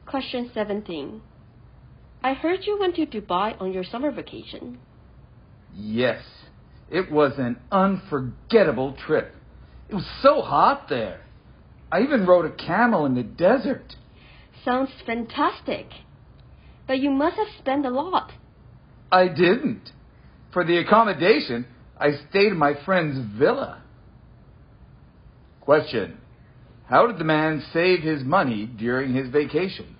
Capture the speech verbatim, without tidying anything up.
Question seventeen. I heard you went to Dubai on your summer vacation. Yes, it was an unforgettable trip. It was so hot there. I even rode a camel in the desert. Sounds fantastic. But you must have spent a lot. I didn't. For the accommodation, I stayed in my friend's villa. Question. How did the man save his money during his vacation?